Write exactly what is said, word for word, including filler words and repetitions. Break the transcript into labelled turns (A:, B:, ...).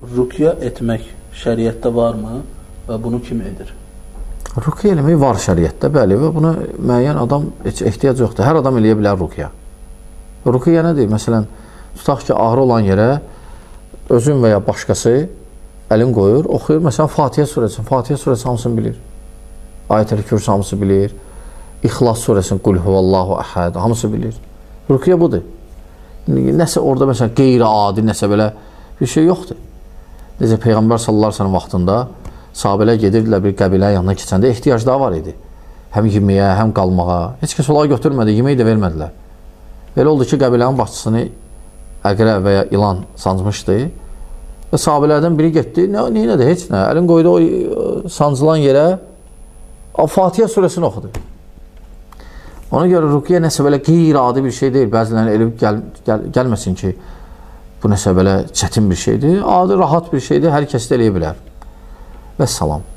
A: Ruqya etmək şəriətdə varmı və bunu kim edir?
B: Ruqya eləmək var şəriətdə, bəli, və buna müəyyən adam heç ehtiyac yoxdur. Hər adam eləyə bilər ruqya. Ruqya nədir? Məsələn, tutaq ki, ağrı olan yerə özün və ya başqası əlin qoyur, oxuyur. Məsələn, Fatihə surəsini, Fatihə surəsi hamısını bilir. Ayət-əl Kürsü hamısı bilir. İxlas surəsini, Qul huvallahu əhəd, hamısı bilir. Ruqya budur. Nəsə orada məsələn qeyri-adi, nəsə belə bir şey yoxdur. Necə Peyğəmbər sallallahu əleyhi və səlləm vaxtında sahabələr gedirdilər bir qəbilənin yanına keçəndə ehtiyacları var idi. Həm yeməyə, həm qalmağa. Heç kəs onları götürmədi, yemək də vermədilər. Belə oldu ki, qəbilənin başçısını əqrəb və ya ilan sancmışdı və sahabələrdən biri getdi. Nə, neynədir? Heç nə. Əlin qoydu o sancılan yerə Fatihə surəsini oxudu. Ona görə ruqya nəsə belə qeyri-adi bir şey deyil. Bəzilərine elə gəl, gəl, gəlməsin ki, bu nəsə belə çətin bir şeydir. Adi, rahat bir şeydir. Hər kəs də eləyə bilər. Vəssalam.